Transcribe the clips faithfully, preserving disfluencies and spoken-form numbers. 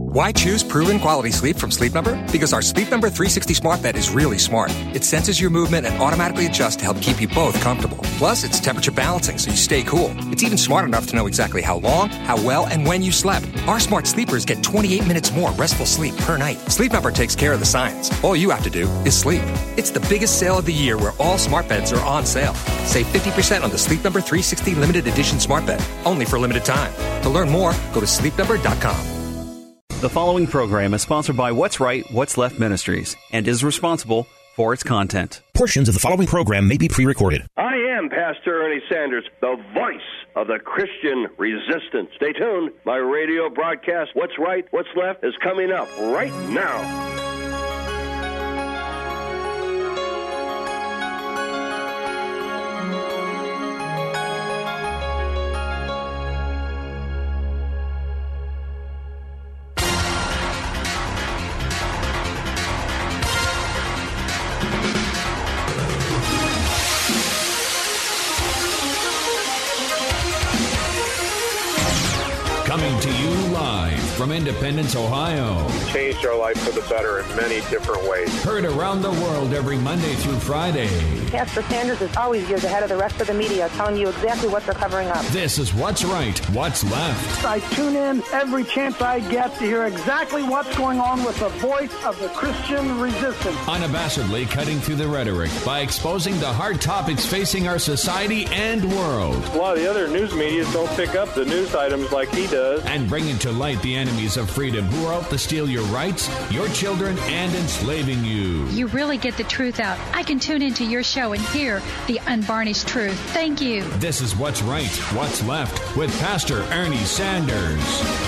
Why choose proven quality sleep from Sleep Number? Because our Sleep Number three sixty smart bed is really smart. It senses your movement and automatically adjusts to help keep you both comfortable. Plus, it's temperature balancing so you stay cool. It's even smart enough to know exactly how long, how well, and when you slept. Our smart sleepers get twenty-eight minutes more restful sleep per night. Sleep Number takes care of the science. All you have to do is sleep. It's the biggest sale of the year where all smart beds are on sale. Save fifty percent on the Sleep Number three sixty limited edition smart bed, only for a limited time. To learn more, go to sleep number dot com. The following program is sponsored by What's Right, What's Left Ministries and is responsible for its content. Portions of the following program may be pre-recorded. I am Pastor Ernie Sanders, the voice of the Christian resistance. Stay tuned. My radio broadcast, What's Right, What's Left, is coming up right now. Coming to you live from Independence, Ohio. Changed our life for the better in many different ways. Heard around the world every Monday through Friday. Pastor Sanders is always years ahead of the rest of the media, telling you exactly what they're covering up. This is What's Right, What's Left. I tune in every chance I get to hear exactly what's going on with the voice of the Christian resistance. Unabashedly cutting through the rhetoric by exposing the hard topics facing our society and world. A lot of the other news medias don't pick up the news items like he does. And bringing to light the enemies of freedom who are out to steal your rights, your children, and enslaving you. You really get the truth out. I can tune into your show and hear the unvarnished truth. Thank you. This is What's Right, What's Left with Pastor Ernie Sanders.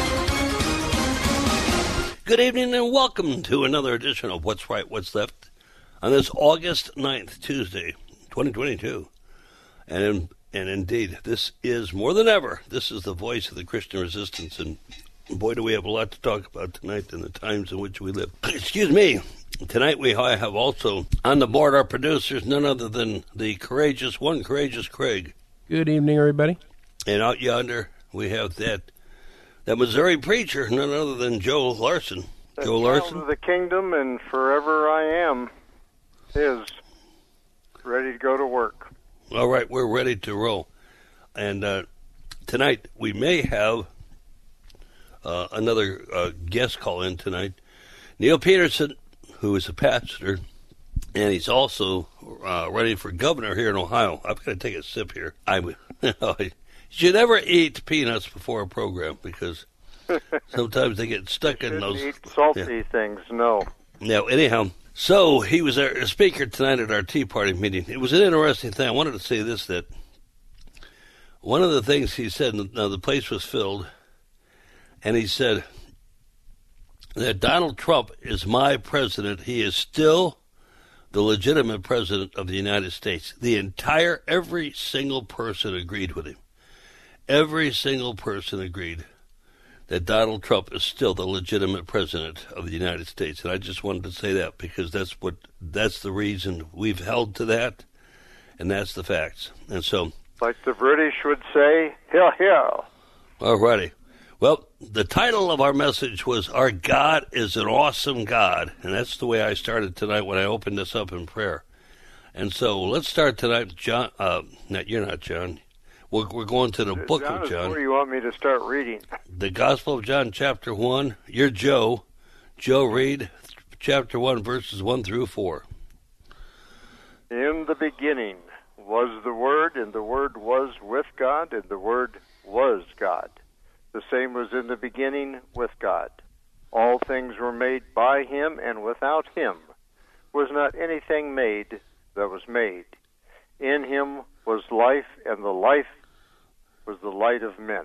Good evening and welcome to another edition of What's Right, What's Left on this August ninth, Tuesday, twenty twenty-two. And in And indeed, this is more than ever, this is the voice of the Christian resistance. And boy, do we have a lot to talk about tonight in the times in which we live. Excuse me. Tonight we have also on the board our producers, none other than the courageous, one courageous Craig. Good evening, everybody. And out yonder we have that that Missouri preacher, none other than Joe Larson. The Joe Larson. Of the kingdom, and forever I am his, ready to go to work. All right, we're ready to roll. And uh, tonight we may have uh, another uh, guest call in tonight. Neil Peterson, who is a pastor, and he's also uh, running for governor here in Ohio. I'm going to take a sip here. I you know, you should never eat peanuts before a program because sometimes they get stuck in those. Eat salty yeah. things, no. Now, anyhow. So he was a speaker tonight at our Tea Party meeting. It was an interesting thing. I wanted to say this, that one of the things he said, now the place was filled, and he said that Donald Trump is my president. He is still the legitimate president of the United States. The entire, every single person agreed with him. Every single person agreed that Donald Trump is still the legitimate president of the United States. And I just wanted to say that because that's what that's the reason we've held to that, and that's the facts. And so, like the British would say, hail, hail. All righty. Well, the title of our message was Our God is an Awesome God. And that's the way I started tonight when I opened this up in prayer. And so let's start tonight, John. Uh, no, you're not John. We're, we're going to the John book of John. Where do you want me to start reading? The Gospel of John, chapter one. You're Joe. Joe, read chapter one, verses one through four. In the beginning was the Word, and the Word was with God, and the Word was God. The same was in the beginning with God. All things were made by him, and without him was not anything made that was made. In him was life, and the life was the light of men.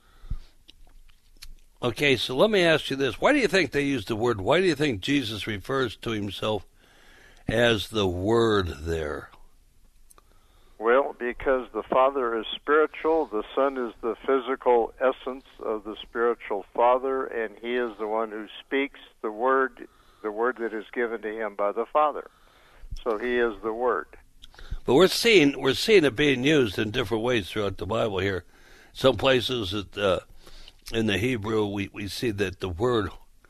Okay, so let me ask you this. Why do you think they use the word, why do you think Jesus refers to himself as the Word there? Well, because the Father is spiritual, the Son is the physical essence of the spiritual Father, and he is the one who speaks the word, the word that is given to him by the Father. So he is the Word. But we're seeing we're seeing it being used in different ways throughout the Bible here. Some places it, uh, in the Hebrew we, we see that the word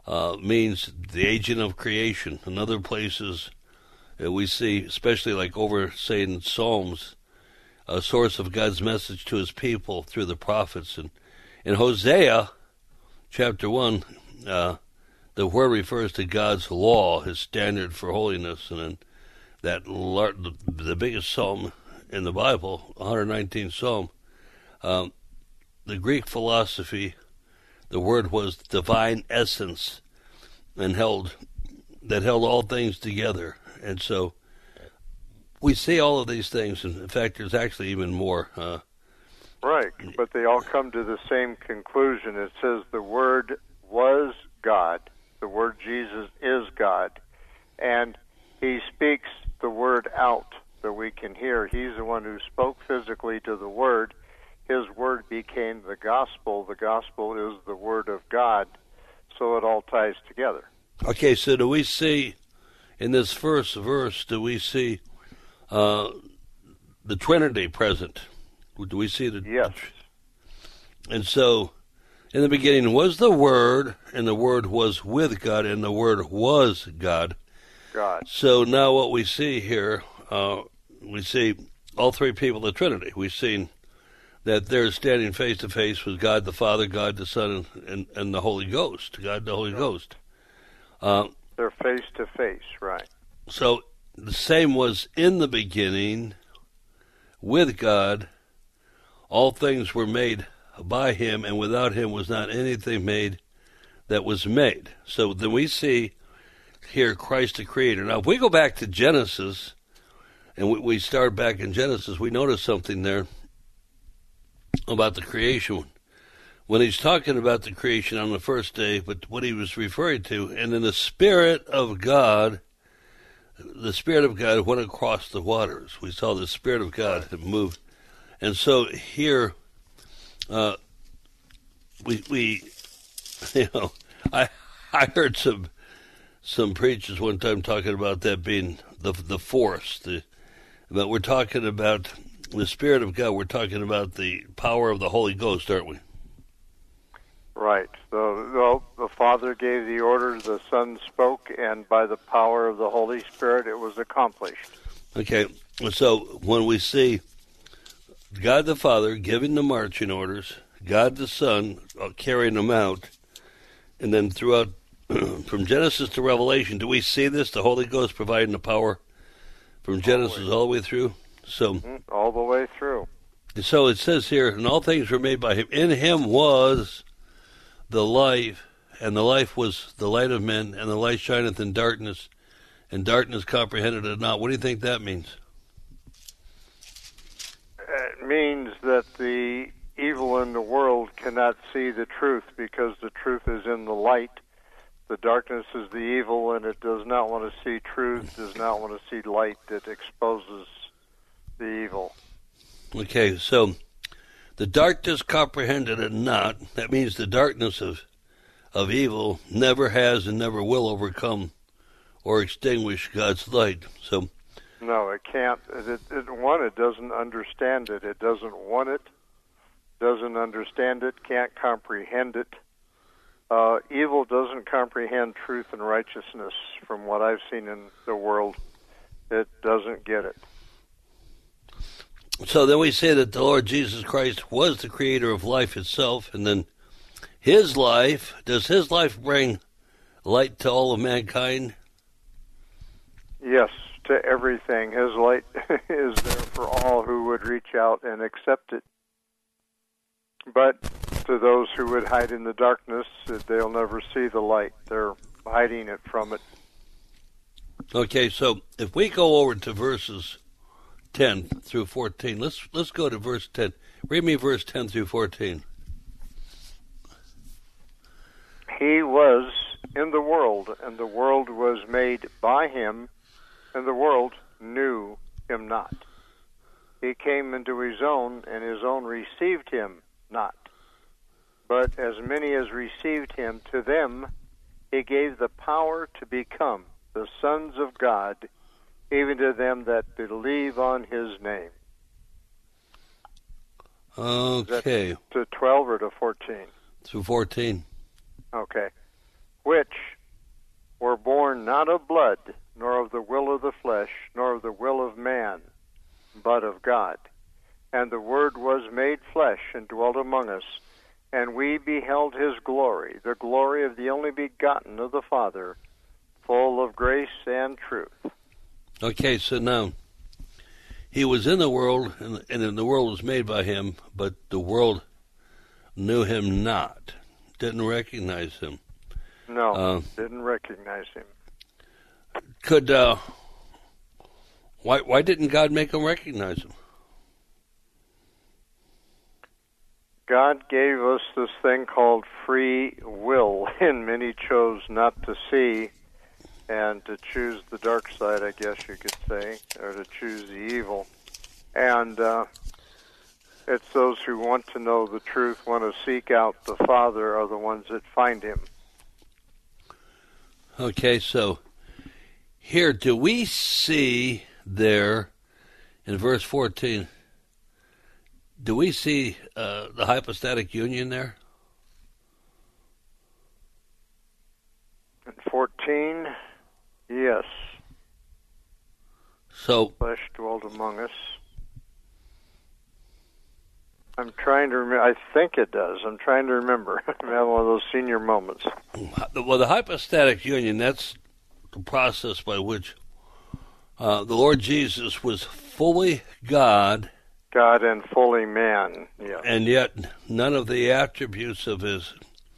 uh, means the agent of creation. In other places, uh, we see, especially like over, say, in Psalms, a source of God's message to his people through the prophets. And in Hosea, chapter one, uh, the word refers to God's law, his standard for holiness. And then that lar- the, the biggest psalm in the Bible, one hundred nineteenth Psalm, um, the Greek philosophy, the word was divine essence, and held that held all things together. And so we see all of these things, and in fact, there's actually even more. Uh, right, but they all come to the same conclusion. It says the Word was God, the Word Jesus is God, and he speaks the Word out that we can hear. He's the one who spoke physically to the Word. His Word became the gospel. The gospel is the Word of God, so it all ties together. Okay, so do we see, in this first verse, do we see uh, the Trinity present? Do we see the... Yes. And so, in the beginning was the Word, and the Word was with God, and the Word was God. God. So now what we see here, uh, we see all three people of the Trinity. We've seen that they're standing face to face with God the Father, God the Son, and, and, and the Holy Ghost. God the Holy Ghost. Uh, they're face to face, right. So the same was in the beginning with God. All things were made by him, and without him was not anything made that was made. So then we see here Christ the Creator. Now, if we go back to Genesis, and we, we start back in Genesis, we notice something there about the creation. When he's talking about the creation on the first day, but what he was referring to, and then the Spirit of God, the Spirit of God went across the waters. We saw the Spirit of God that moved. And so here, uh, we, we, you know, I, I heard some, some preachers one time talking about that being the, the force, the, but we're talking about the Spirit of God. We're talking about the power of the Holy Ghost, aren't we? Right. So, well, the Father gave the orders, the Son spoke, and by the power of the Holy Spirit, it was accomplished. Okay. So when we see God the Father giving the marching orders, God the Son carrying them out, and then throughout, from Genesis to Revelation, do we see this? The Holy Ghost providing the power from Genesis all the way through? So mm-hmm. All the way through. So it says here, and all things were made by him. In him was the life, and the life was the light of men, and the light shineth in darkness, and darkness comprehended it not. What do you think that means? It means that the evil in the world cannot see the truth because the truth is in the light. The darkness is the evil, and it does not want to see truth, does not want to see light that exposes the evil. Okay, so the darkness comprehended it not. That means the darkness of of evil never has and never will overcome or extinguish God's light. So no, it can't. It, it, one, it doesn't understand it. It doesn't want it, doesn't understand it, can't comprehend it. Uh, evil doesn't comprehend truth and righteousness. From what I've seen in the world, it doesn't get it. So then we say that the Lord Jesus Christ was the creator of life itself, and then his life, does his life bring light to all of mankind? Yes, to everything. His light is there for all who would reach out and accept it. But to those who would hide in the darkness, they'll never see the light. They're hiding it from it. Okay, so if we go over to verses ten through fourteen, let's let's go to verse ten. Read me verse ten through fourteen. He was in the world, and the world was made by him, and the world knew him not. He came into his own, and his own received him not. But as many as received him, to them he gave the power to become the sons of God, even to them that believe on his name. Okay. To twelve or to fourteen? To fourteen. Okay. which were born not of blood, nor of the will of the flesh, nor of the will of man, but of God. And the Word was made flesh and dwelt among us, and we beheld his glory, the glory of the only begotten of the Father, full of grace and truth. Okay, so now, he was in the world, and, and the world was made by him, but the world knew him not, didn't recognize him. No, uh, didn't recognize him. Could, uh, why, why didn't God make him recognize him? God gave us this thing called free will, and many chose not to see and to choose the dark side, I guess you could say, or to choose the evil. And uh, it's those who want to know the truth, want to seek out the Father, are the ones that find him. Okay, so here, do we see there in verse fourteen, do we see uh, the hypostatic union there? In fourteen, yes. So flesh dwelt among us. I'm trying to remember. I think it does. I'm trying to remember. I'm having one of those senior moments. Well, the hypostatic union, that's the process by which uh, the Lord Jesus was fully God. God and fully man, yeah. And yet none of the attributes of his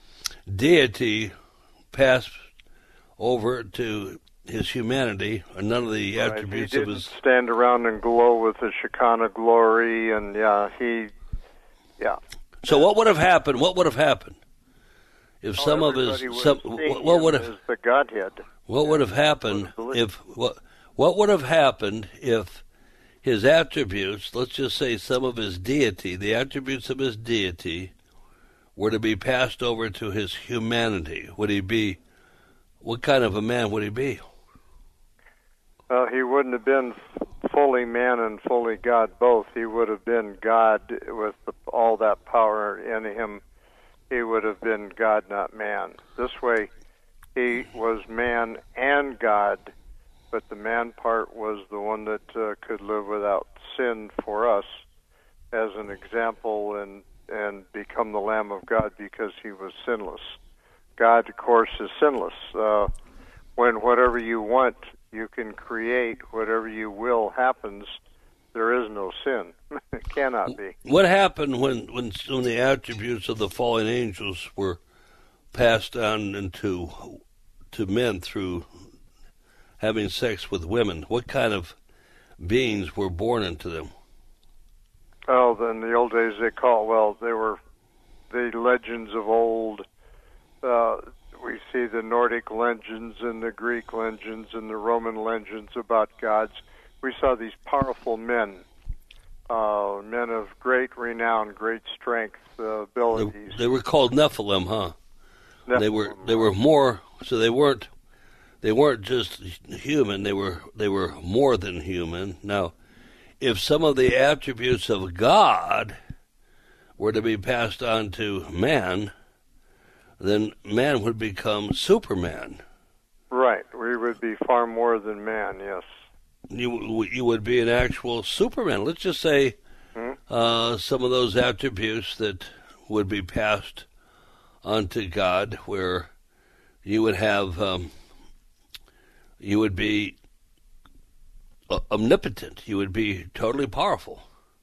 deity passed over to his humanity, or none of the right. attributes he of didn't his... stand around and glow with the Shekinah glory, and yeah, he... Yeah. So what would have happened? What would have happened if oh, some of his some what, what would have the Godhead? What would have happened if what what would have happened if his attributes, let's just say some of his deity, the attributes of his deity, were to be passed over to his humanity? Would he be? What kind of a man would he be? Well, he wouldn't have been fully man and fully God both. He would have been God with the, all that power in him. He would have been God, not man. This way, he was man and God, but the man part was the one that uh, could live without sin for us as an example and, and become the Lamb of God because he was sinless. God, of course, is sinless. Uh, when whatever you want, you can create, whatever you will happens, there is no sin. It cannot be. What happened when, when, when the attributes of the fallen angels were passed on into to men through having sex with women? What kind of beings were born into them? Oh, in the old days they call, well, they were the legends of old. Uh, we see the Nordic legends and the Greek legends and the Roman legends about gods. We saw these powerful men, uh, men of great renown, great strength, uh, abilities. They, they were called Nephilim, huh? Nephilim, they were they were more, so they weren't they weren't just human. They were they were more than human. Now, if some of the attributes of God were to be passed on to man, then man would become Superman. Right. We would be far more than man, yes. You you would be an actual Superman. Let's just say hmm? uh, some of those attributes that would be passed on to God, where you would have, um, you would be uh, omnipotent. You would be totally powerful.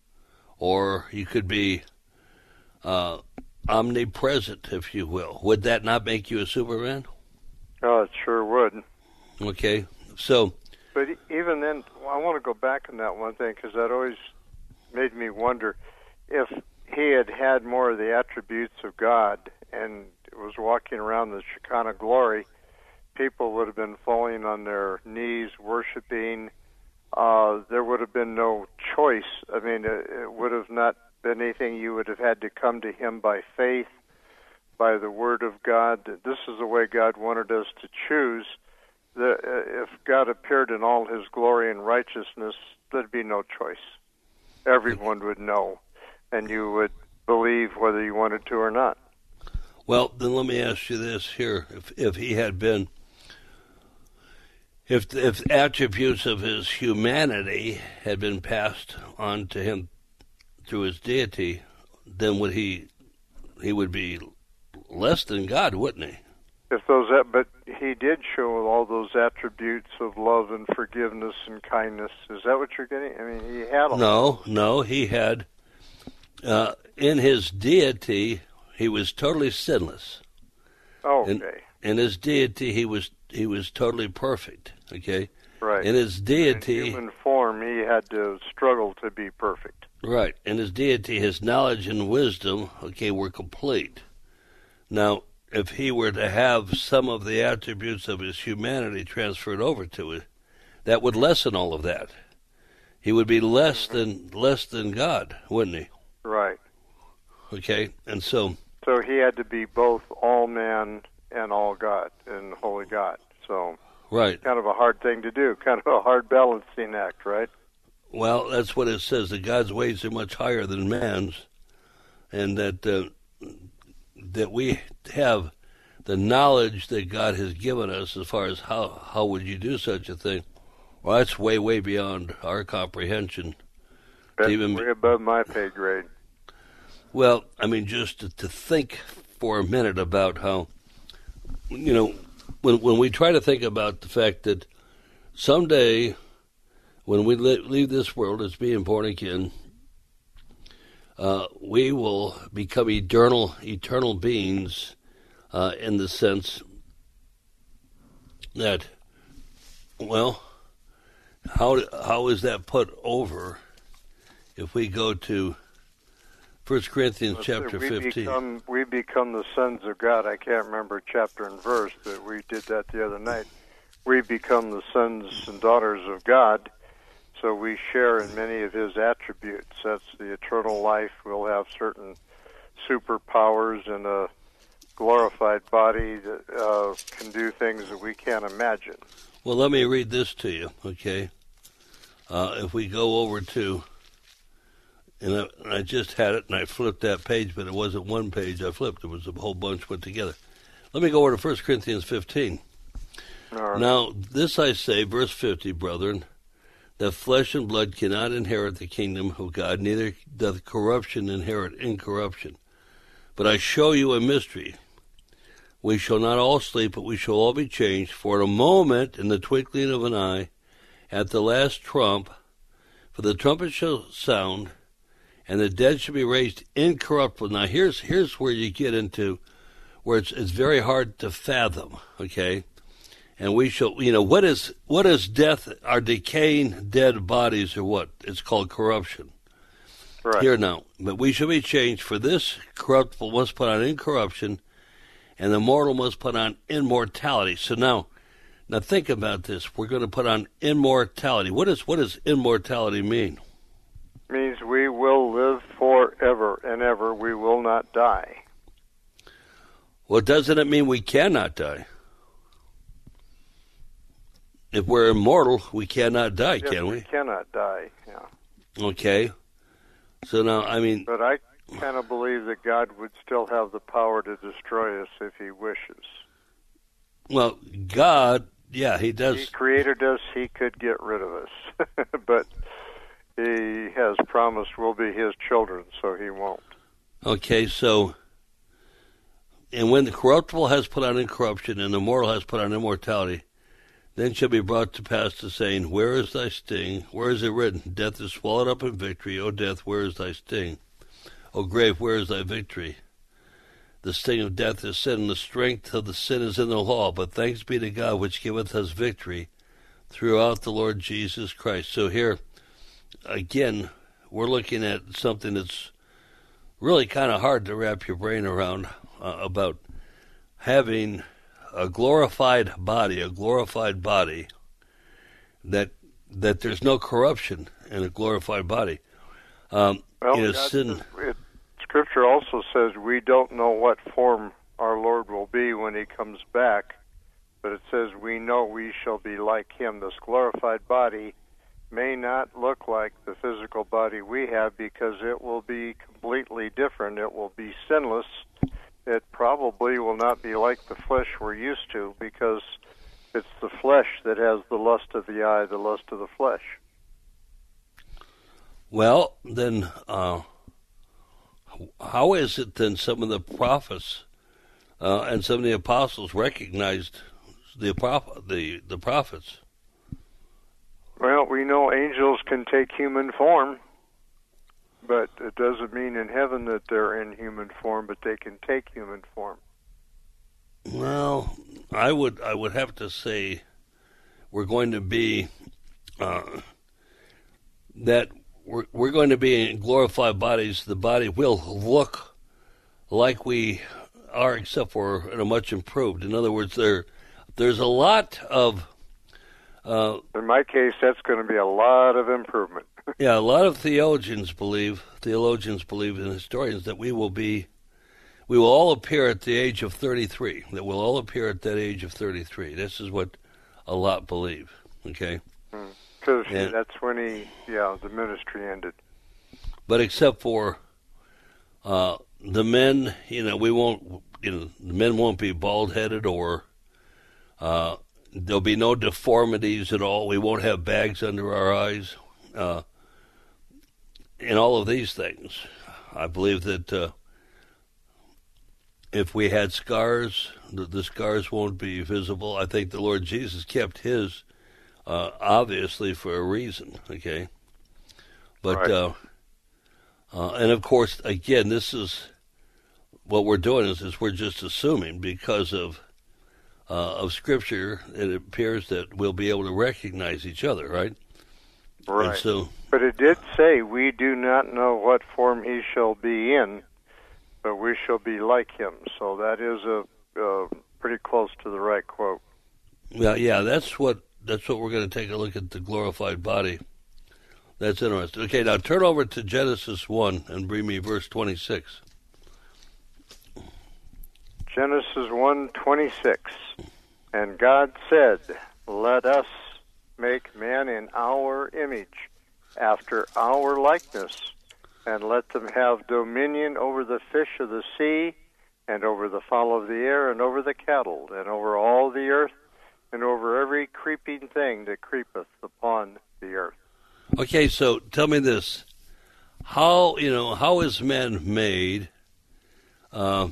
Or you could be uh, omnipresent, if you will. Would that not make you a Superman? Oh, it sure would. Okay, so... But even then, I want to go back on that one thing, because that always made me wonder if he had had more of the attributes of God and was walking around the Shekinah glory, people would have been falling on their knees, worshiping. Uh, there would have been no choice. I mean, it, it would have not been anything. You would have had to come to him by faith, by the Word of God. This is the way God wanted us to choose. The, uh, if God appeared in all his glory and righteousness, there'd be no choice. Everyone would know, and you would believe whether you wanted to or not. Well, then let me ask you this here. If if he had been, if if attributes of his humanity had been passed on to him through his deity, then would he he would be less than God, wouldn't he? If those, but he did show all those attributes of love and forgiveness and kindness. Is that what you're getting? I mean, he had all. No, no, he had uh, in his deity. He was totally sinless. Oh, okay. In, in his deity, he was he was totally perfect. Okay. Right. In his deity, in human form, he had to struggle to be perfect. Right. In his deity, his knowledge and wisdom, okay, were complete. Now, if he were to have some of the attributes of his humanity transferred over to it, that would lessen all of that. He would be less than less than God, wouldn't he? Right. Okay. And so. So he had to be both all man and all God and holy God. So right, kind of a hard thing to do, kind of a hard balancing act, right? Well, that's what it says, that God's ways are much higher than man's, and that uh, that we have the knowledge that God has given us as far as how, how would you do such a thing. Well, that's way, way beyond our comprehension. That's even, way above my pay grade. Well, I mean, just to, to think for a minute about how, you know, when when we try to think about the fact that someday when we li- leave this world as being born again, uh, we will become eternal, eternal beings uh, in the sense that, well, how how is that put over if we go to First Corinthians chapter we fifteen. Become, we become the sons of God. I can't remember chapter and verse, but we did that the other night. We become the sons and daughters of God, so we share in many of his attributes. That's the eternal life. We'll have certain superpowers and a glorified body that uh, can do things that we can't imagine. Well, let me read this to you, okay? Uh, if we go over to... And I, and I just had it, and I flipped that page, but it wasn't one page I flipped. It was a whole bunch put together. Let me go over to First Corinthians fifteen. All right. Now, this I say, verse fifty, brethren, that flesh and blood cannot inherit the kingdom of God, neither doth corruption inherit incorruption. But I show you a mystery. We shall not all sleep, but we shall all be changed. For in a moment, in the twinkling of an eye, at the last trump, for the trumpet shall sound, and the dead shall be raised incorruptible. Now, here's here's where you get into where it's it's very hard to fathom, okay? And we shall, you know, what is what is death? Our decaying dead bodies are what? It's called corruption. Right. Here now, but we shall be changed, for this corruptible must put on incorruption, and the mortal must put on immortality. So now, now think about this. We're going to put on immortality. What is what does immortality mean? Means we will live forever and ever. We will not die. Well, doesn't it mean we cannot die? If we're immortal, we cannot die, yes, can we? we cannot die, yeah. Okay. So now, I mean... But I kind of believe that God would still have the power to destroy us if he wishes. Well, God, yeah, he does... He created us, he could get rid of us. But... He has promised we'll be his children, so he won't. Okay, so, and when the corruptible has put on incorruption and the mortal has put on immortality, then shall be brought to pass the saying, where is thy sting? Where is it written? Death is swallowed up in victory. O death, where is thy sting? O grave, where is thy victory? The sting of death is sin, and the strength of the sin is in the law. But thanks be to God, which giveth us victory throughout the Lord Jesus Christ. So here... Again, we're looking at something that's really kind of hard to wrap your brain around uh, about having a glorified body, a glorified body, that that there's no corruption in a glorified body. Um, well, in a God, sin, it, Scripture also says we don't know what form our Lord will be when he comes back, but it says we know we shall be like him. This glorified body may not look like the physical body we have because it will be completely different. It will be sinless, it probably will not be like the flesh we're used to, because it's the flesh that has the lust of the eye, the lust of the flesh. Well, then, uh, how is it then some of the prophets uh, and some of the apostles recognized the prop- the the prophets? Well, we know angels can take human form, but it doesn't mean in heaven that they're in human form, but they can take human form. Well, I would I would have to say we're going to be uh, that we're we're going to be in glorified bodies. The body will look like we are, except for in a much improved. In other words, there there's a lot of. Uh, in my case, that's going to be a lot of improvement. Yeah, a lot of theologians believe theologians believe and historians that we will be. We will all appear at the age of thirty-three. That we'll all appear at that age of thirty-three. This is what a lot believe. Okay, because mm. that's when he, yeah, the ministry ended. But except for uh, the men, you know, we won't. You know, the men won't be bald-headed, or uh, there'll be no deformities at all. We won't have bags under our eyes, uh, and all of these things. I believe that. Uh, If we had scars, the, the scars won't be visible. I think the Lord Jesus kept his, uh, obviously, for a reason, okay? But, right. uh, uh, and of course, again, this is, what we're doing is, is we're just assuming because of, uh, of Scripture, it appears that we'll be able to recognize each other, right? Right. And so, but it did say, we do not know what form he shall be in, but we shall be like him. So that is a uh, pretty close to the right quote. Yeah, yeah, that's what that's what we're going to take a look at, the glorified body. That's interesting. Okay, now turn over to Genesis one and bring me verse twenty-six. Genesis one twenty-six. And God said, let us make man in our image, after our likeness, and let them have dominion over the fish of the sea, and over the fowl of the air, and over the cattle, and over all the earth, and over every creeping thing that creepeth upon the earth. Okay, so tell me this: how you know how is man made? Uh,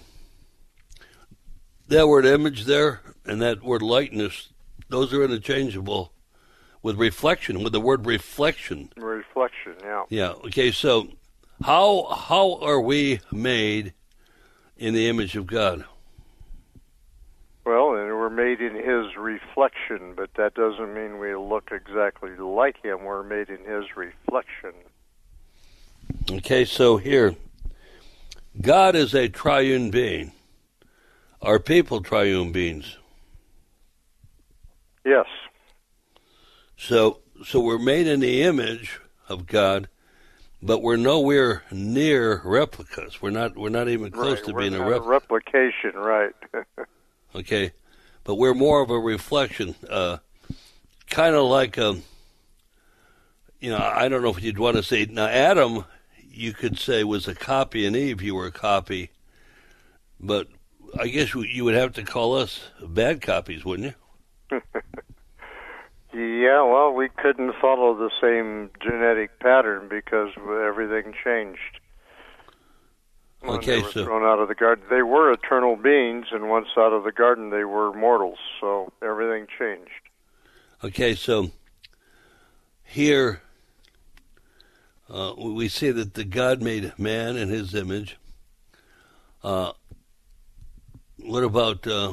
that word image there and that word likeness, those are interchangeable with reflection. With the word reflection. Reflection, yeah. Yeah. Okay, so. How how are we made in the image of God? Well, and we're made in his reflection, but that doesn't mean we look exactly like him. We're made in his reflection. Okay, so here, God is a triune being. Are people triune beings? Yes. So so we're made in the image of God. But we're nowhere near replicas. We're not. We're not even close right, to we're being not a, rep- a replication, right? Okay, but we're more of a reflection, uh, kind of like a. You know, I don't know if you'd want to say now. Adam, you could say was a copy, and Eve, you were a copy. But I guess you would have to call us bad copies, wouldn't you? Yeah, well, we couldn't follow the same genetic pattern because everything changed. When okay, they were so thrown out of the garden, they were eternal beings, and once out of the garden, they were mortals. So everything changed. Okay, so here uh, we see that the God made man in His image. Uh, what about? Uh,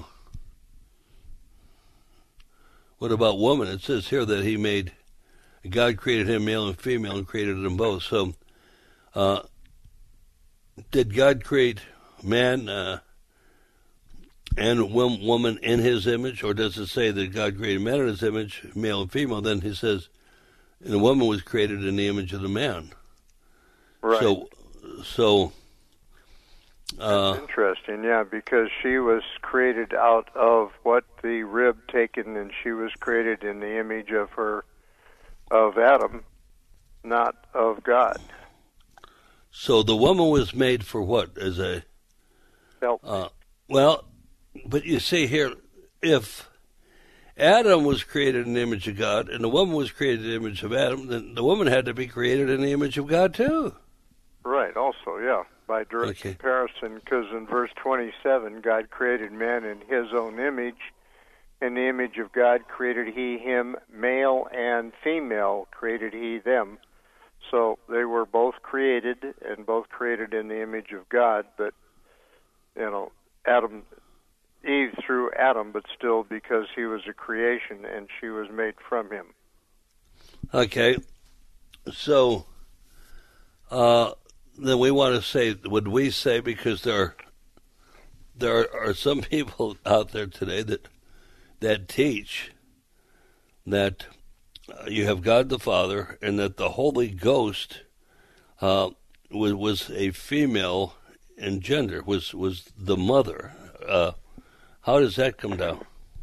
What about woman? It says here that he made, God created him male and female and created them both. So, uh, did God create man uh, and woman in his image? Or does it say that God created man in his image, male and female? Then he says, and the woman was created in the image of the man. Right. So, so. Uh, That's interesting, yeah, because she was created out of what the rib taken, and she was created in the image of her, of Adam, not of God. So the woman was made for what? As a Help me. Uh, well, but you see here, if Adam was created in the image of God and the woman was created in the image of Adam, then the woman had to be created in the image of God too. Right, also, yeah, by direct Okay. comparison, because in verse twenty-seven, God created man in his own image. In the image of God created he him, male and female created he them. So they were both created, and both created in the image of God, but, you know, Adam, Eve through Adam, but still because he was a creation and she was made from him. Okay, so uh, then we want to say, would we say, because there are, there are some people out there today that that teach that uh, you have God the Father and that the Holy Ghost uh, was, was a female in gender, was, was the mother. Uh, how does that come down?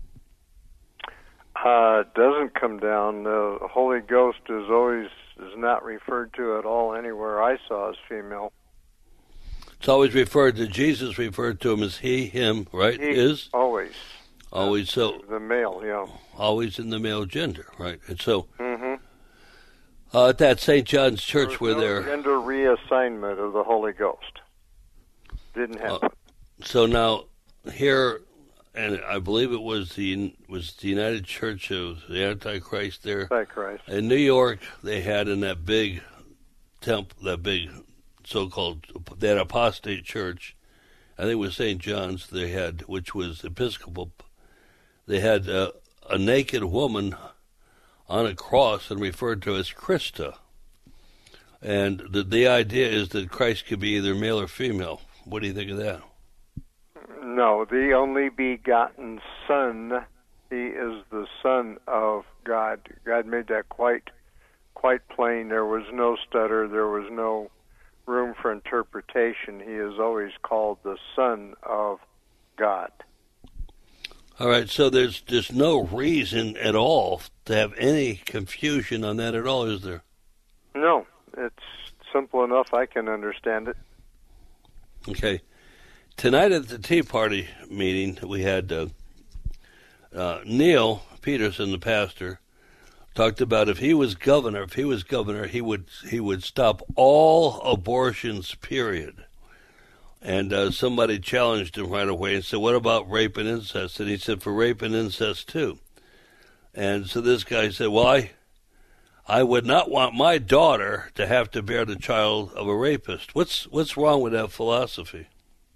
Uh, it doesn't come down. The Holy Ghost is always is not referred to at all anywhere I saw as female. It's always referred to, Jesus referred to him as he, him, right? He, is? Always. Always so. The male, yeah. Always in the male gender, right? And so, mm-hmm. uh, at that Saint John's Church where no they're... gender reassignment of the Holy Ghost. Didn't happen. Uh, so now, here, and I believe it was the was the United Church of the Antichrist there. Antichrist. In New York, they had in that big temple, that big so-called, that apostate church, I think it was Saint John's, they had, which was Episcopal. They had uh, a naked woman on a cross and referred to as Christa. And the, the idea is that Christ could be either male or female. What do you think of that? No, the only begotten Son. He is the Son of God. God made that quite, quite plain. There was no stutter. There was no room for interpretation. He is always called the Son of God. All right, so there's there's no reason at all to have any confusion on that at all, is there? No, it's simple enough. I can understand it. Okay. Tonight at the Tea Party meeting, we had uh, uh, Neil Peterson, the pastor, talked about if he was governor, if he was governor, he would he would stop all abortions, period. And uh, somebody challenged him right away and said, what about rape and incest? And he said, for rape and incest, too. And so this guy said, well, I, I would not want my daughter to have to bear the child of a rapist. What's what's wrong with that philosophy?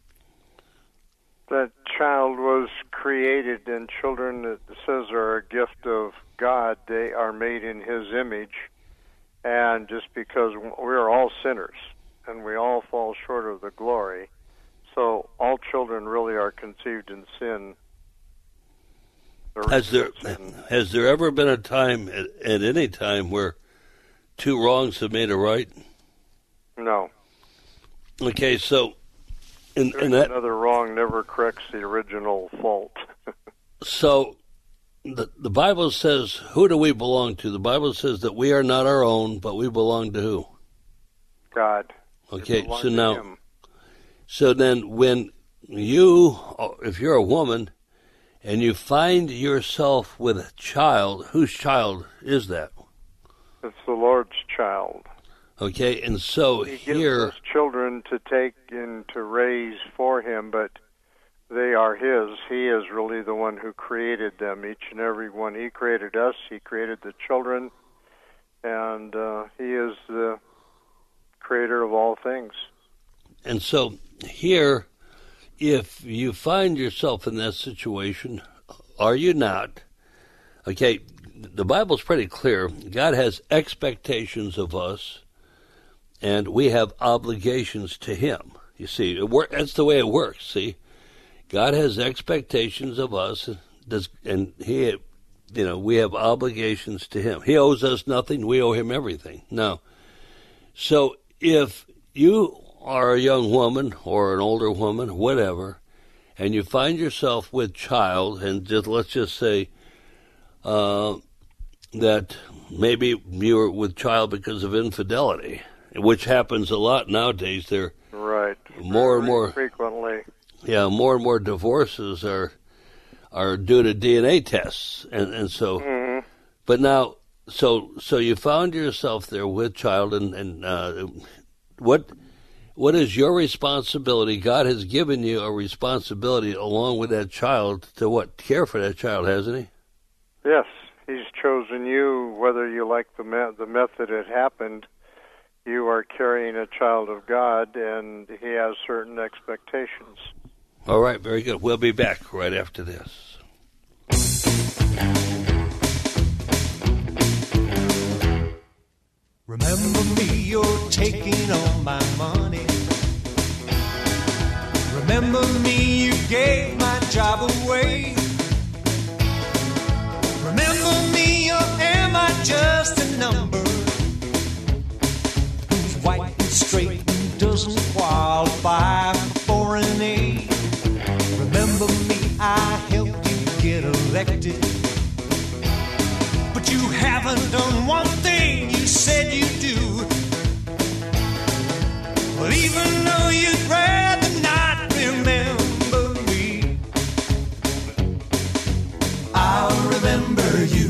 That child was created, and children, it says, are a gift of God. They are made in his image. And just because we're all sinners, and we all fall short of the glory, so all children really are conceived in sin. Has there sin. has there ever been a time, at, at any time, where two wrongs have made a right? No. Okay, so in, in that, another wrong never corrects the original fault. So the the Bible says, who do we belong to? The Bible says that we are not our own, but we belong to who? God. Okay, so now, him. so then when you, if you're a woman, and you find yourself with a child, whose child is that? It's the Lord's child. Okay, and so he here... He gives us children to take and to raise for him, but they are his. He is really the one who created them, each and every one. He created us, he created the children, and uh, he is the creator of all things. And so here, if you find yourself in that situation, are you not? Okay, the Bible's pretty clear. God has expectations of us, and we have obligations to him. You see, it work, that's the way it works, see? God has expectations of us, and he, you know, we have obligations to him. He owes us nothing, we owe him everything. Now, so if you are a young woman or an older woman, whatever, and you find yourself with child, and just let's just say uh, that maybe you're with child because of infidelity, which happens a lot nowadays. They're right more and more frequently. yeah, more and more divorces are are due to D N A tests, and and so. Mm-hmm. But now, so so you found yourself there with child, and and uh, what what is your responsibility? God has given you a responsibility along with that child to what? Care for that child, hasn't He? Yes, He's chosen you, whether you like the me- the method it happened. You are carrying a child of God, and He has certain expectations. All right, very good. We'll be back right after this. Remember me, you're taking all my money. Remember me, you gave my job away. Remember me, or am I just a number who's white and straight and doesn't qualify for foreign aid? Remember me, I helped you get elected, but you haven't done one thing you said you'd do. Well, even though you'd rather not remember me, I'll remember you.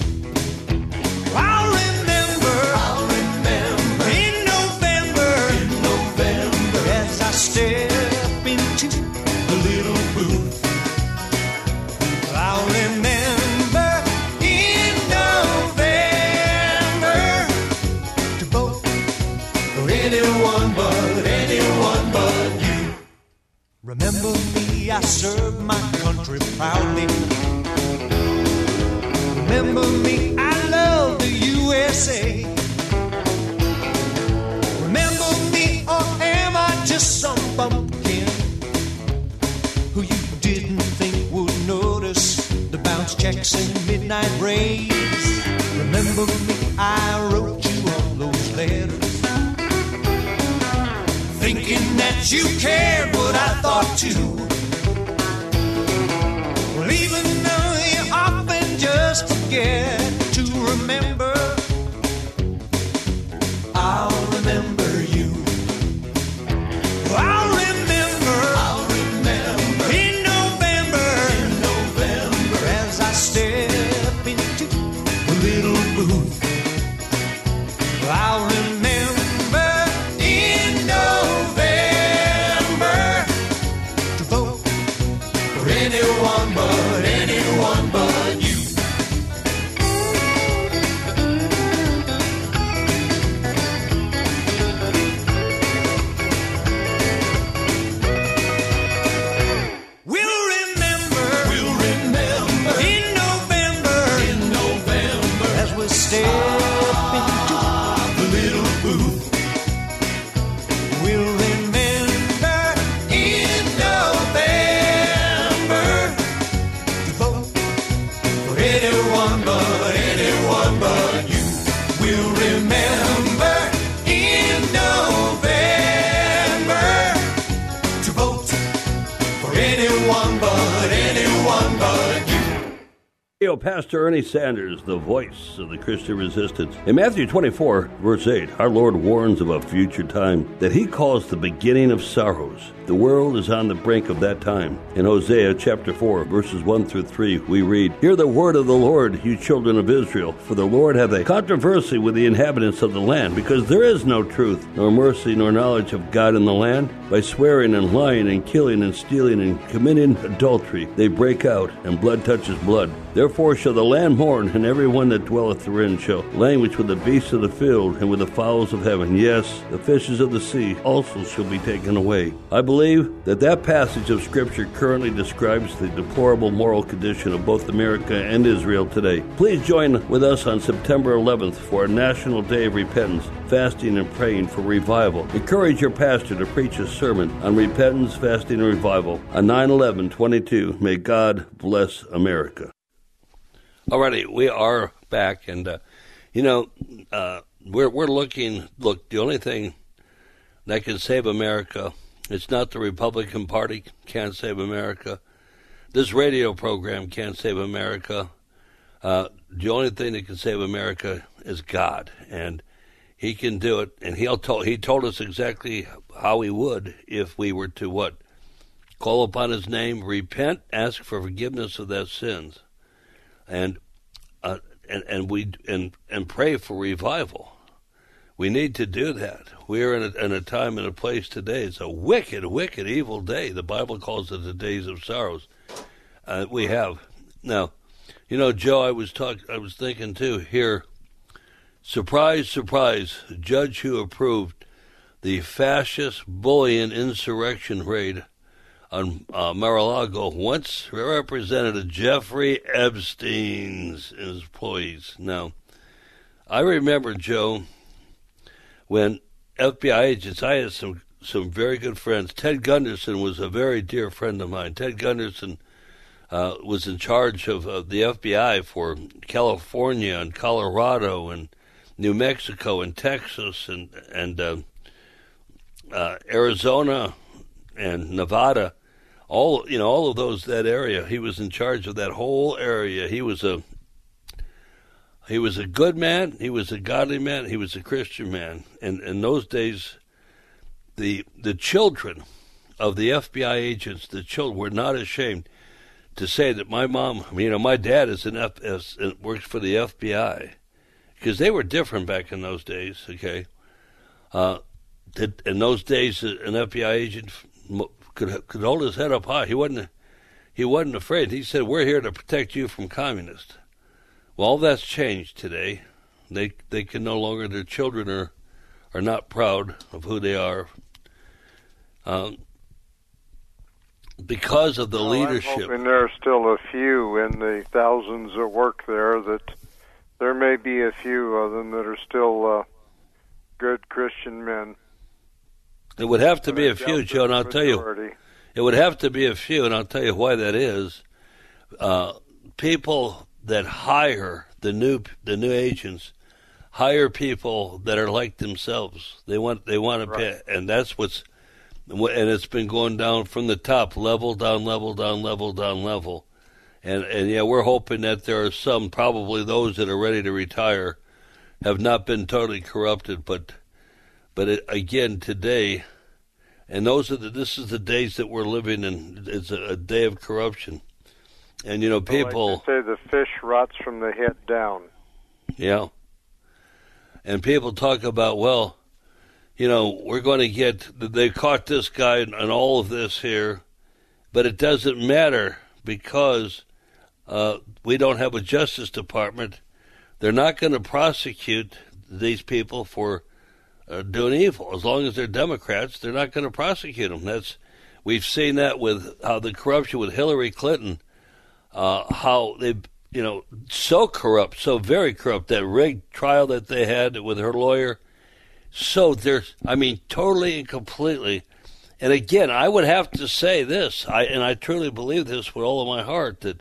I'll remember, I'll remember in November, in November, as I step into the little booth. I'll remember in November to vote for anyone but, anyone but you. Remember me, I served my country proudly. Remember me, I love the U S A. Remember me, or am I just some bumpkin who you didn't think would notice the bounce checks and midnight rays? Remember me, I wrote you all those letters, thinking that you cared what I thought too. Well, even though you often just forget to remember, I'll remember you. I'll remember, I'll remember in November, in November, as I step into a little booth. I'll remember in November to vote for anyone but, anyone but you. We'll remember, we'll remember in November, in November, as we step into the little booth. We'll remember in November to vote for anyone but, anyone but you. We'll remember in November to vote for anyone but, anyone but you. Yo, Pastor Ernie Sanders, the voice of the Christian resistance. In Matthew twenty-four, verse eight, our Lord warns of a future time that He calls the beginning of sorrows. The world is on the brink of that time. In Hosea chapter four, verses one through three, we read, Hear the word of the Lord, you children of Israel, for the Lord hath a controversy with the inhabitants of the land, because there is no truth, nor mercy, nor knowledge of God in the land. By swearing and lying and killing and stealing and committing adultery, they break out, and blood touches blood. Therefore shall the land mourn, and every one that dwelleth therein shall languish with the beasts of the field, and with the fowls of heaven. Yes, the fishes of the sea also shall be taken away. I believe that that passage of Scripture currently describes the deplorable moral condition of both America and Israel today. Please join with us on September eleventh for a National Day of Repentance, fasting and praying for revival. Encourage your pastor to preach a sermon on repentance, fasting, and revival on nine eleven twenty-two. May God bless America. Alrighty, we are back, and uh, you know uh, we're we're looking. Look, the only thing that can save America, it's not the Republican Party can't save America. This radio program can't save America. Uh, the only thing that can save America is God, and He can do it. And He'll told He told us exactly how He would if we were to what call upon his name, repent, ask for forgiveness of their sins, and uh, and and we and and pray for revival. We need to do that. We are in a, in a time and a place today. It's a wicked, wicked, evil day. The Bible calls it the days of sorrows. Uh, we have now, you know, Joe. I was talk. I was thinking too here. Surprise, surprise! The judge who approved the fascist bullying insurrection raid on uh, Mar-a-Lago once represented Jeffrey Epstein's employees. Now, I remember, Joe, when F B I agents, I had some, some very good friends. Ted Gunderson was a very dear friend of mine. Ted Gunderson uh, was in charge of uh, the F B I for California and Colorado and New Mexico and Texas and, and uh, uh, Arizona and Nevada. All you know, all of those, that area. He was in charge of that whole area. He was a he was a good man. He was a godly man. He was a Christian man. And in those days, the the children of the F B I agents, the children were not ashamed to say that my mom, you know, my dad is an F, is, works for the F B I, because they were different back in those days. Okay, uh, in those days, an F B I agent could could hold his head up high. He wasn't he wasn't afraid. He said, "We're here to protect you from communists." Well, all that's changed today. They they can no longer. Their children are are not proud of who they are, um, because of the well, leadership. I'm hoping there are still a few in the thousands that work there. That there may be a few of them that are still uh, good Christian men. It would have to be a few, Joe, and I'll tell you. It would have to be a few, and I'll tell you why that is. Uh, people that hire the new the new agents hire people that are like themselves. They want they want to pay, and that's what's and it's been going down from the top, level down, level down, level down, level, and and yeah, we're hoping that there are some, probably those that are ready to retire, have not been totally corrupted, but. But it, again, today, and those are the, this is the days that we're living in. It's a, a day of corruption, and you know, people well, like they say the fish rots from the head down. Yeah, and people talk about, well, you know, we're going to get. They caught this guy and all of this here, but it doesn't matter because uh, we don't have a Justice Department. They're not going to prosecute these people for. Uh, doing evil. As long as they're Democrats, they're not going to prosecute them. That's we've seen that with how the corruption with Hillary Clinton, uh, how they, you know, so corrupt, so very corrupt. That rigged trial that they had with her lawyer. So there's, I mean, totally and completely. And again, I would have to say this, I and I truly believe this with all of my heart, that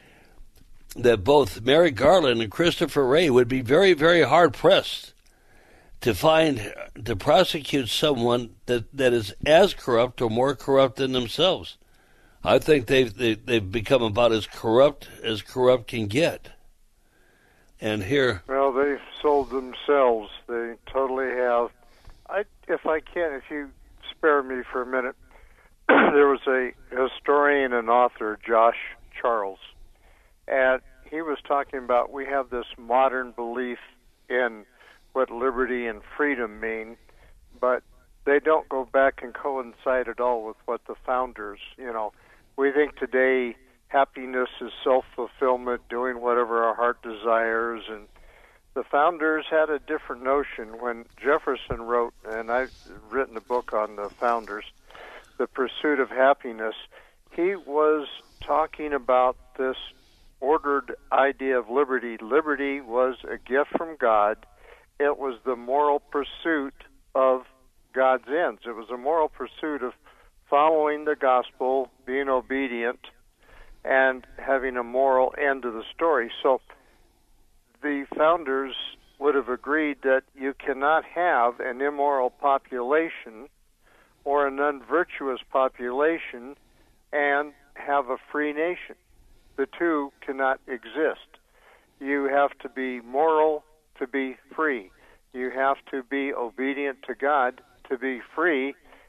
that both Merrick Garland and Christopher Wray would be very, very hard pressed to find, to prosecute someone that, that is as corrupt or more corrupt than themselves. I think they've they, they've become about as corrupt as corrupt can get. And here, well, they've sold themselves. They totally have. I, if I can, if you spare me for a minute, there was a historian and author, Josh Charles, and he was talking about we have this modern belief in what liberty and freedom mean, but they don't go back and coincide at all with what the founders, you know. We think today happiness is self-fulfillment, doing whatever our heart desires, and the founders had a different notion. When Jefferson wrote, and I've written a book on the founders, The Pursuit of Happiness, he was talking about this ordered idea of liberty. Liberty was a gift from God. It was the moral pursuit of God's ends. It was a moral pursuit of following the gospel, being obedient, and having a moral end to the story. So the founders would have agreed that you cannot have an immoral population or an unvirtuous population and have a free nation. The two cannot exist. You have to be moral to be free. You have to be obedient to God to be free,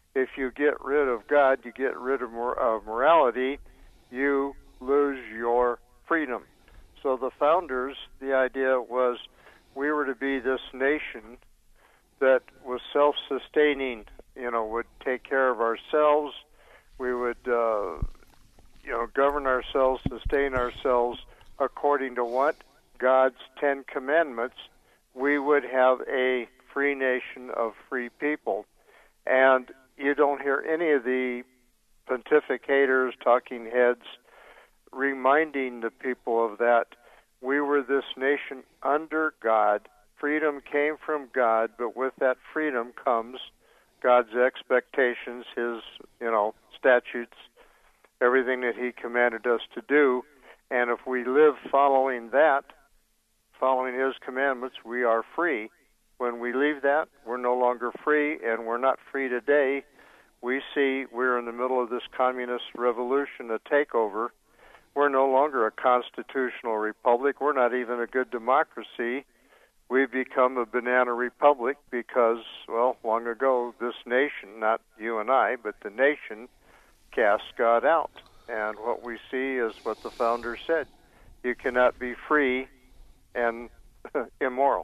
If you get rid of God, you get rid of mor- uh, morality, you lose your freedom. So the founders, the idea was we were to be this nation that was self-sustaining, you know, would take care of ourselves. We would, uh, you know, govern ourselves, sustain ourselves according to what? God's Ten Commandments. We would have a free nation of free people. And you don't hear any of the pontificators, talking heads, reminding the people of that. We were this nation under God. Freedom came from God, but with that freedom comes God's expectations, His, you know, statutes, everything that He commanded us to do. And if we live following that, following His commandments, we are free. When we leave that, we're no longer free, and we're not free today. We see we're in the middle of this communist revolution, a takeover. We're no longer a constitutional republic. We're not even a good democracy. We've become a banana republic because, well, long ago, this nation, not you and I, but the nation, cast God out. And what we see is what the founders said. You cannot be free and immoral.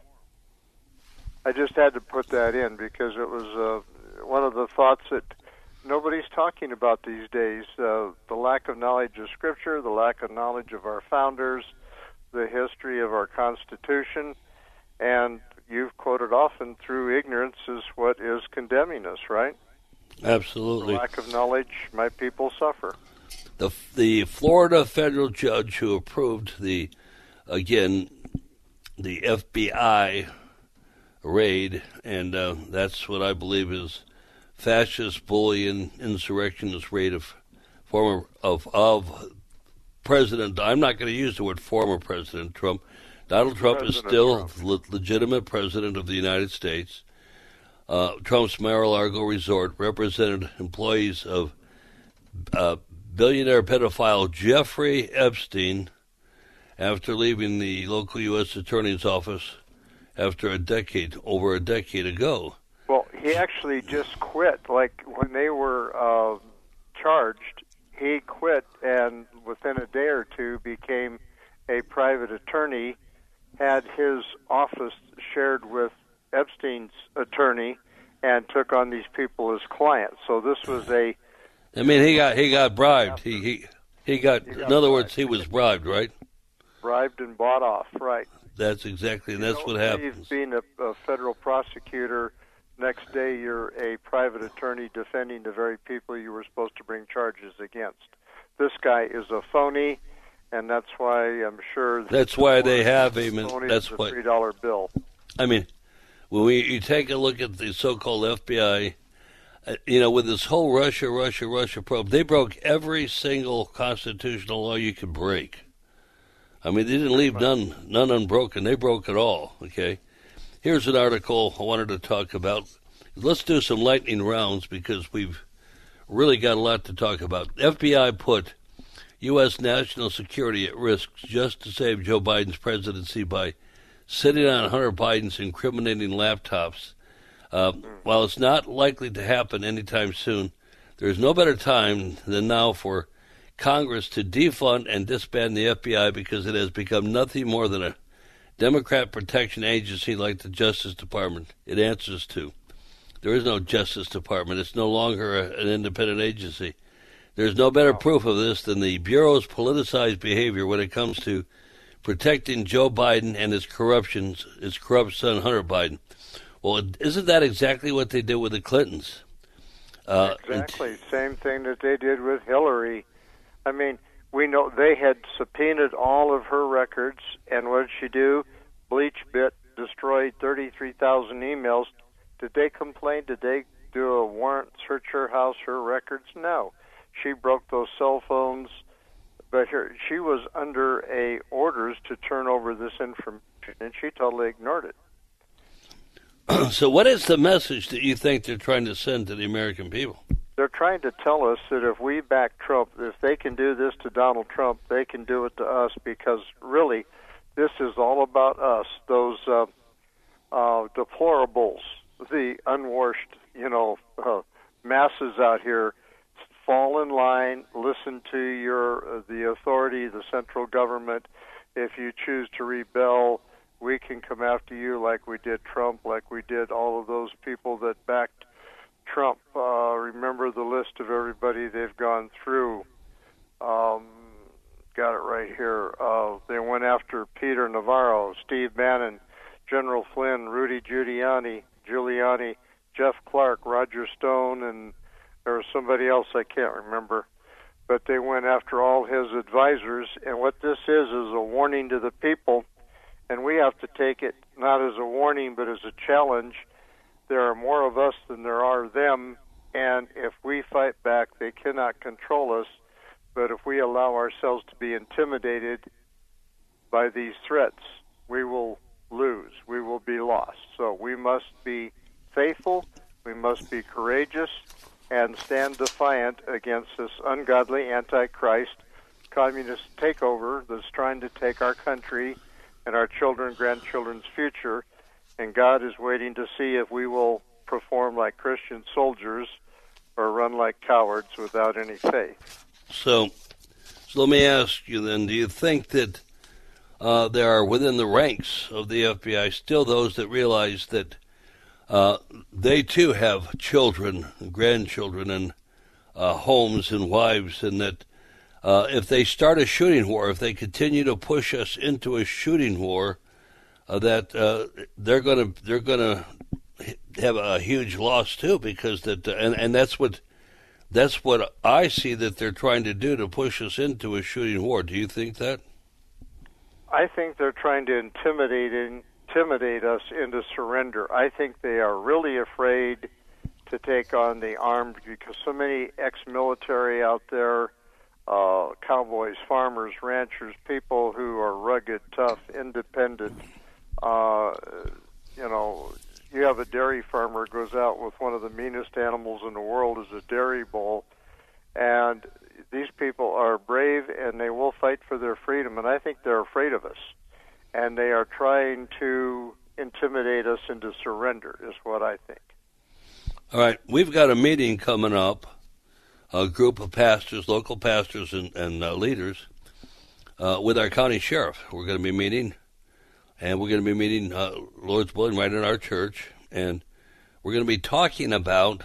I just had to put that in because it was uh, one of the thoughts that nobody's talking about these days. Uh, the lack of knowledge of Scripture, the lack of knowledge of our founders, the history of our Constitution, and you've quoted often, through ignorance is what is condemning us, right? Absolutely. The lack of knowledge, my people suffer. The the Florida federal judge who approved the, again, the F B I raid, and uh, that's what I believe is fascist, bullying, insurrectionist raid of former of of President. I'm not going to use the word former President Trump. Donald Trump President is still Trump. Le- legitimate president of the United States. Uh, Trump's Mar-a-Lago resort represented employees of uh, billionaire pedophile Jeffrey Epstein after leaving the local U S attorney's office after a decade, over a decade ago. Well, he actually just quit. Like, when they were uh, charged, he quit, and within a day or two became a private attorney, had his office shared with Epstein's attorney, and took on these people as clients. So this was a... I mean, he got he got bribed. He he, he got, he got in other bribed. words, he was bribed, right? Bribed and bought off, right. That's exactly, and you that's what happens. Being a, a federal prosecutor, next day you're a private attorney defending the very people you were supposed to bring charges against. This guy is a phony, and that's why I'm sure... That that's why they have him, and that's a why... three dollar bill. I mean, when we you take a look at the so-called F B I, uh, you know, with this whole Russia, Russia, Russia probe, they broke every single constitutional law you could break. I mean, they didn't leave none none unbroken. They broke it all, okay? Here's an article I wanted to talk about. Let's do some lightning rounds because we've really got a lot to talk about. F B I put U S national security at risk just to save Joe Biden's presidency by sitting on Hunter Biden's incriminating laptops. Uh, while it's not likely to happen anytime soon, there's no better time than now for Congress to defund and disband the F B I because it has become nothing more than a Democrat protection agency like the Justice Department it answers to. There is no Justice Department. It's no longer a, an independent agency. There's no better proof of this than the Bureau's politicized behavior when it comes to protecting Joe Biden and his corruptions, his corrupt son Hunter Biden. Well, isn't that exactly what they did with the Clintons? Uh, exactly. Same thing that they did with Hillary. I mean, we know they had subpoenaed all of her records, and what did she do? BleachBit destroyed thirty-three thousand emails. Did they complain? Did they do a warrant, search her house, her records? No. She broke those cell phones, but her, she was under a orders to turn over this information, and she totally ignored it. So what is the message that you think they're trying to send to the American people? They're trying to tell us that if we back Trump, if they can do this to Donald Trump, they can do it to us, because really this is all about us, those uh, uh, deplorables, the unwashed, you know, uh, masses out here, fall in line, listen to your uh, the authority, the central government. If you choose to rebel, we can come after you like we did Trump, like we did all of those people that backed Trump. Uh, remember the list of everybody they've gone through. Um, got it right here. Uh, they went after Peter Navarro, Steve Bannon, General Flynn, Rudy Giuliani, Giuliani, Jeff Clark, Roger Stone, and there was somebody else I can't remember. But they went after all his advisors. And what this is is a warning to the people, and we have to take it not as a warning but as a challenge. There are more of us than there are them, and if we fight back, they cannot control us. But if we allow ourselves to be intimidated by these threats, we will lose. We will be lost. So we must be faithful, we must be courageous, and stand defiant against this ungodly antichrist communist takeover that's trying to take our country and our children and grandchildren's future. And God is waiting to see if we will perform like Christian soldiers or run like cowards without any faith. So, so let me ask you then, do you think that uh, there are within the ranks of the F B I still those that realize that uh, they too have children, grandchildren, and uh, homes and wives, and that uh, if they start a shooting war, if they continue to push us into a shooting war, uh, that uh, they're going to they're going to have a huge loss too, because that uh, and and that's what that's what I see that they're trying to do, to push us into a shooting war. Do you think that? I think they're trying to intimidate intimidate us into surrender. I think they are really afraid to take on the armed, because so many ex-military out there, uh, cowboys, farmers, ranchers, people who are rugged, tough, independent. Uh, you know, you have a dairy farmer who goes out with one of the meanest animals in the world as a dairy bull, and these people are brave and they will fight for their freedom, and I think they're afraid of us. And they are trying to intimidate us into surrender, is what I think. All right, we've got a meeting coming up, a group of pastors, local pastors and, and uh, leaders, uh, with our county sheriff. We're going to be meeting, and we're going to be meeting, uh, Lord's willing, right in our church, and we're going to be talking about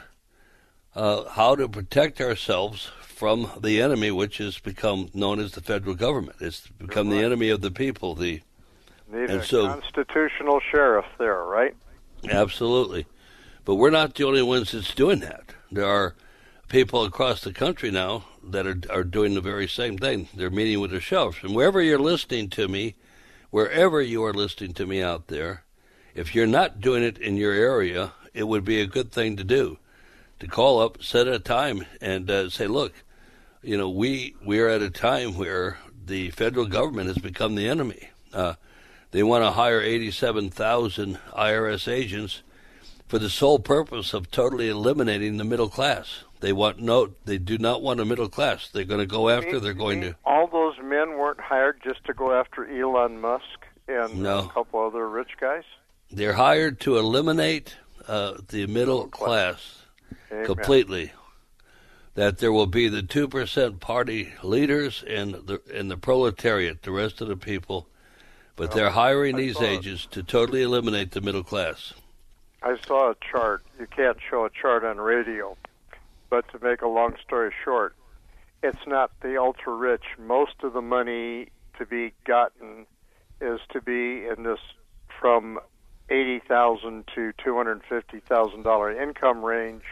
uh, how to protect ourselves from the enemy, which has become known as the federal government. It's become right. The enemy of the people. The Need and a so, constitutional sheriff there, right? Absolutely. But we're not the only ones that's doing that. There are people across the country now that are are doing the very same thing. They're meeting with their sheriffs. And wherever you're listening to me, wherever you are listening to me out there, if you're not doing it in your area, it would be a good thing to do, to call up, set a time, and uh, say, look, you know, we we are at a time where the federal government has become the enemy. Uh, they want to hire eighty-seven thousand I R S agents for the sole purpose of totally eliminating the middle class. They want no, they do not want a middle class. They're going to go after. They're going to. All those men weren't hired just to go after Elon Musk and no. a couple other rich guys. They're hired to eliminate uh, the middle class Amen. Completely. That there will be the two percent party leaders and the and the proletariat, the rest of the people. But well, they're hiring I these agents to totally eliminate the middle class. I saw a chart. You can't show a chart on radio. But to make a long story short, it's not the ultra-rich. Most of the money to be gotten is to be in this from eighty thousand dollars to two hundred fifty thousand dollars income range,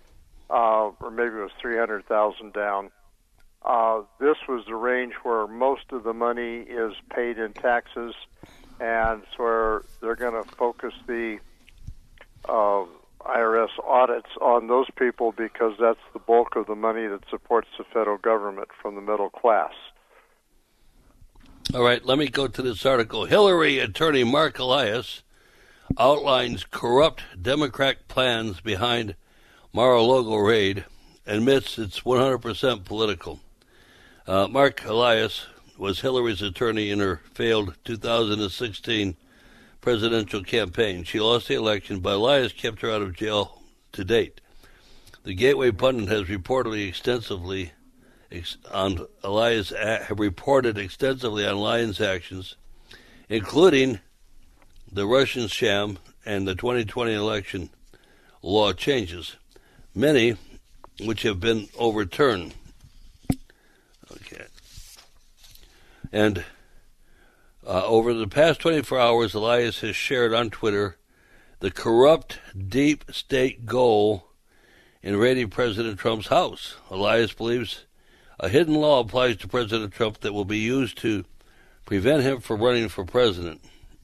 uh, or maybe it was three hundred thousand dollars down. Uh, this was the range where most of the money is paid in taxes, and it's where they're going to focus the uh, I R S audits on those people, because that's the bulk of the money that supports the federal government from the middle class. All right, let me go to this article. Hillary attorney Mark Elias outlines corrupt Democrat plans behind Mar-a-Lago raid, admits it's one hundred percent political. Uh, Mark Elias was Hillary's attorney in her failed two thousand sixteen presidential campaign. She lost the election, but Elias kept her out of jail to date. The Gateway Pundit has reportedly extensively ex- on Elias have reported extensively on Lyons' actions, including the Russian sham and the twenty twenty election law changes, many which have been overturned. Okay. And uh, over the past twenty-four hours, Elias has shared on Twitter the corrupt deep state goal in raiding President Trump's house. Elias believes a hidden law applies to President Trump that will be used to prevent him from running for president.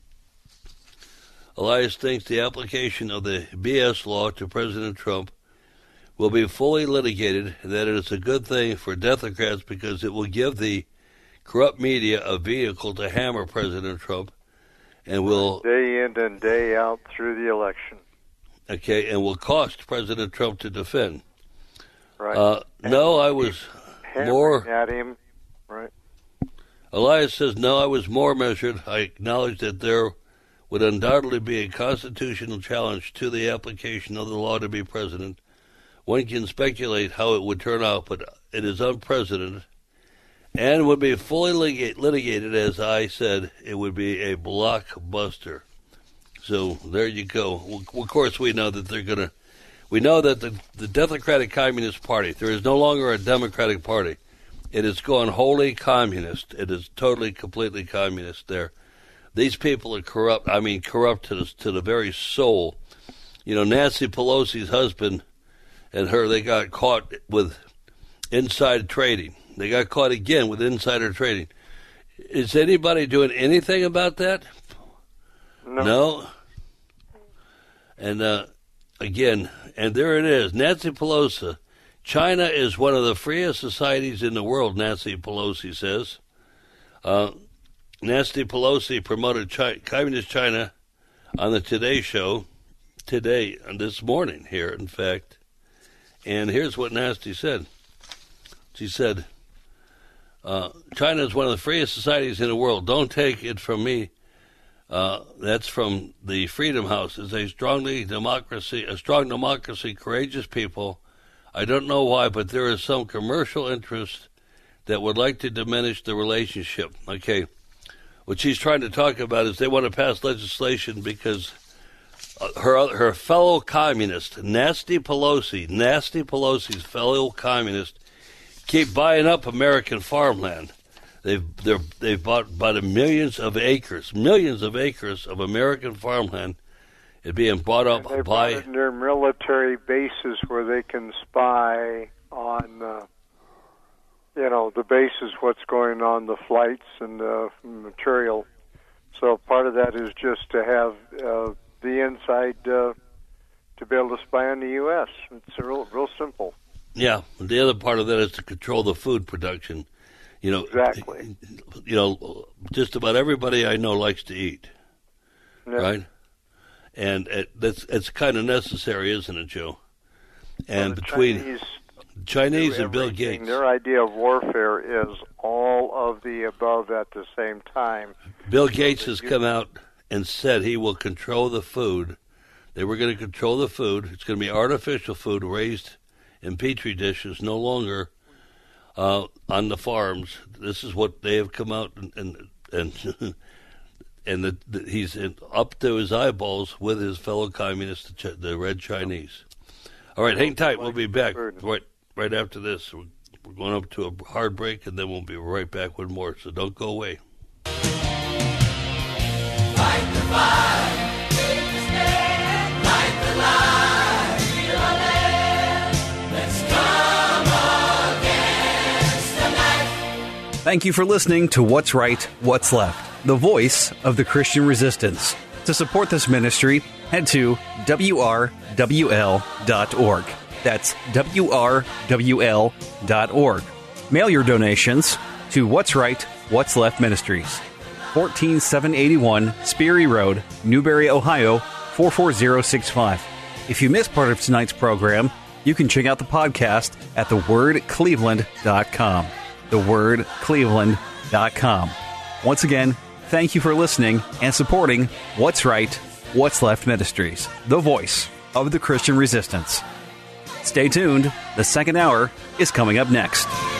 Elias thinks the application of the B S law to President Trump will be fully litigated, and that it is a good thing for Democrats because it will give the corrupt media a vehicle to hammer President Trump and will... Day in and day out through the election. Okay, and will cost President Trump to defend. Right. Uh, no, I was more... at him, right. Elias says, no, I was more measured. I acknowledge that there would undoubtedly be a constitutional challenge to the application of the law to be president. One can speculate how it would turn out, but it is unprecedented and would be fully lit- litigated. As I said, it would be a blockbuster. So there you go. Well, of course, we know that they're going to, we know that the, the Democratic Communist Party, there is no longer a Democratic Party. It has gone wholly communist. It is totally, completely communist there. These people are corrupt. I mean, corrupt to the, to the very soul. You know, Nancy Pelosi's husband and her, they got caught with inside trading. They got caught again with insider trading. Is anybody doing anything about that? No. No? And uh, again, and there it is, Nancy Pelosi. China is one of the freest societies in the world, Nancy Pelosi says. Uh, Nancy Pelosi promoted China, Communist China on the Today Show today, this morning here, in fact. And here's what Nancy said. She said, uh, China is one of the freest societies in the world. Don't take it from me. Uh, that's from the Freedom House. It's a strongly democracy, a strong democracy, courageous people. I don't know why, but there is some commercial interest that would like to diminish the relationship. Okay, what she's trying to talk about is they want to pass legislation because her her fellow communist, Nasty Pelosi, Nasty Pelosi's fellow communist, keep buying up American farmland. They've they're, they've bought by the millions of acres, millions of acres of American farmland. It being bought up they by bought their military bases where they can spy on, uh, you know, the bases, what's going on, the flights and the material. So part of that is just to have uh, the inside uh, to be able to spy on the U S. It's real, real simple. Yeah, the other part of that is to control the food production. You know, exactly. You know, just about everybody I know likes to eat, yeah. right? And it, that's it's kind of necessary, isn't it, Joe? And well, between Chinese, Chinese and Bill Gates, their idea of warfare is all of the above at the same time. Bill Gates has come out and said he will control the food. They were going to control the food. It's going to be artificial food raised in petri dishes, no longer uh, on the farms. This is what they have come out and and and, and the, the, he's in, up to his eyeballs with his fellow communists, the, the Red Chinese. All right, hang tight. We'll be back right right after this. We're, we're going up to a hard break, and then we'll be right back with more. So don't go away. Fight the fight, take the stand, light the light, feel our land. Let's come against the night. Thank you for listening to What's Right, What's Left, the voice of the Christian resistance. To support this ministry, head to W R W L dot org. That's W R W L dot org. Mail your donations to What's Right, What's Left Ministries, fourteen seven eighty-one Sperry Road, Newberry, Ohio, four four zero six five. If you missed part of tonight's program, you can check out the podcast at the word cleveland dot com. the word cleveland dot com. Once again, thank you for listening and supporting What's Right, What's Left Ministries, the voice of the Christian resistance. Stay tuned. The second hour is coming up next.